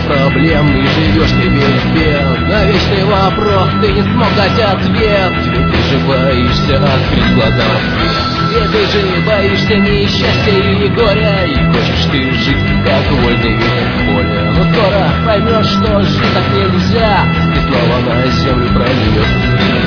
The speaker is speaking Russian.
проблем, и живешь ты весь бед. На вечный вопрос ты не смог дать ответ, ведь ты же боишься открыть глаза в свет. Ведь ты же боишься несчастья и горя, и хочешь ты жить как вольный в поле. Но скоро поймешь, что жить так нельзя, и снова на землю прольется